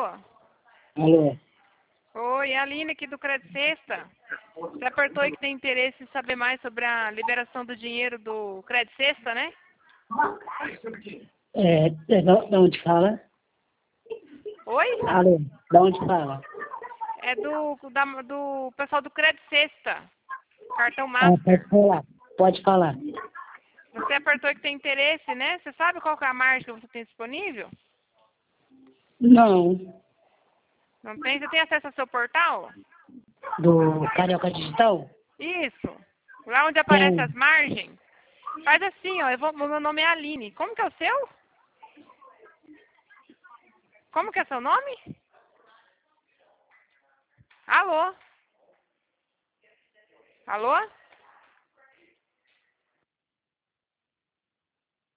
Alô? Oi, é a Aline aqui do Crédito Sexta. Você apertou aí que tem interesse em saber mais sobre a liberação do dinheiro do Crédito Sexta, né? Da onde fala? Oi? Alô? Da onde fala? É do pessoal do Crédito Sexta, cartão Ah, Master. pode falar. Você apertou aí que tem interesse, né? Você sabe qual que é a margem que você tem disponível? Não. Não tem? Você tem acesso ao seu portal? Do Carioca Digital? Isso. Lá onde aparecem as margens. Faz assim, ó. Meu nome é Aline. Como que é o seu? Como que é seu nome? Alô? Alô?